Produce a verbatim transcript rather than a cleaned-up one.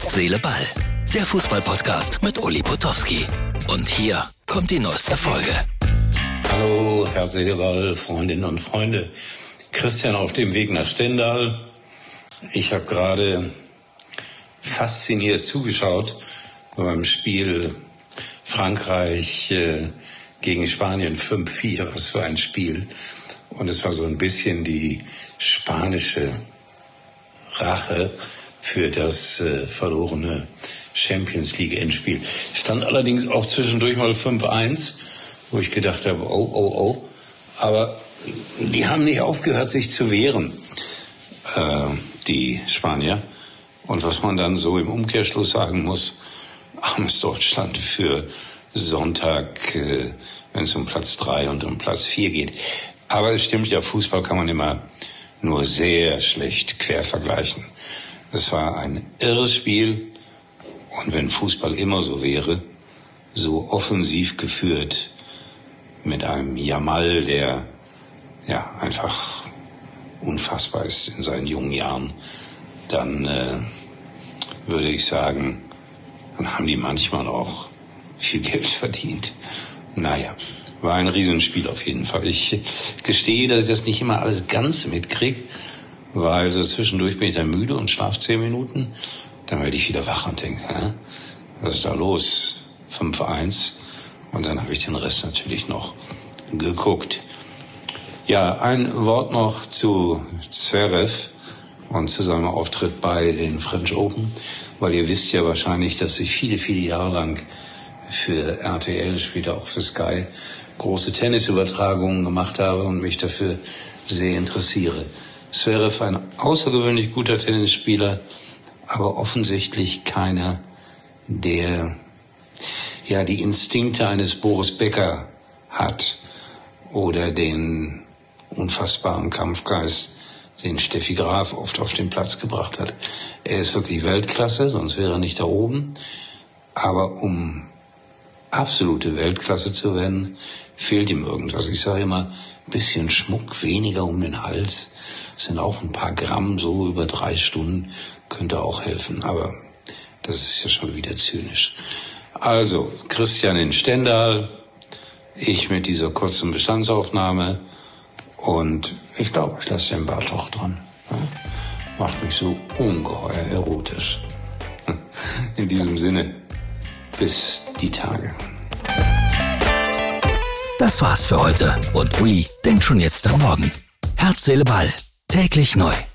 Herz, Seele, Ball. Der Fußball-Podcast mit Uli Potowski. Und hier kommt die neueste Folge. Hallo, Herz, Seele, Ball, Freundinnen und Freunde. Christian auf dem Weg nach Stendal. Ich habe gerade fasziniert zugeschaut beim Spiel Frankreich äh, gegen Spanien fünf vier. Was für ein Spiel. Und es war so ein bisschen die spanische Rache für das äh, verlorene Champions League Endspiel. Stand allerdings auch zwischendurch mal fünf eins, wo ich gedacht habe, oh, oh, oh. Aber die haben nicht aufgehört, sich zu wehren, äh, die Spanier. Und was man dann so im Umkehrschluss sagen muss, armes Deutschland für Sonntag, äh, wenn es um Platz drei und um Platz vier geht. Aber es stimmt ja, Fußball kann man immer nur sehr schlecht quer vergleichen. Es war ein irres Spiel. Und wenn Fußball immer so wäre, so offensiv geführt, mit einem Yamal, der ja einfach unfassbar ist in seinen jungen Jahren, dann äh, würde ich sagen, dann haben die manchmal auch viel Geld verdient. Naja, war ein Riesenspiel auf jeden Fall. Ich gestehe, dass ich das nicht immer alles ganz mitkriege, weil so zwischendurch bin ich dann müde und schlafe zehn Minuten. Dann werde ich wieder wach und denke, hä, was ist da los? fünf eins. Und dann habe ich den Rest natürlich noch geguckt. Ja, ein Wort noch zu Zverev und zu seinem Auftritt bei den French Open, weil ihr wisst ja wahrscheinlich, dass ich viele, viele Jahre lang für R T L, später auch für Sky, große Tennisübertragungen gemacht habe und mich dafür sehr interessiere. Zverev, ein außergewöhnlich guter Tennisspieler, aber offensichtlich keiner, der ja die Instinkte eines Boris Becker hat oder den unfassbaren Kampfgeist, den Steffi Graf oft auf den Platz gebracht hat. Er ist wirklich Weltklasse, sonst wäre er nicht da oben. Aber um absolute Weltklasse zu werden, fehlt ihm irgendwas. Ich sage immer, ein bisschen Schmuck, weniger um den Hals. Das sind auch ein paar Gramm, so über drei Stunden, könnte auch helfen. Aber das ist ja schon wieder zynisch. Also, Christian in Stendal, ich mit dieser kurzen Bestandsaufnahme und ich glaube, ich lasse den Bart auch dran. Macht mich so ungeheuer erotisch. In diesem Sinne, bis die Tage. Das war's für heute und Uli denkt schon jetzt am Morgen. Herz, Seele, Ball. Täglich neu.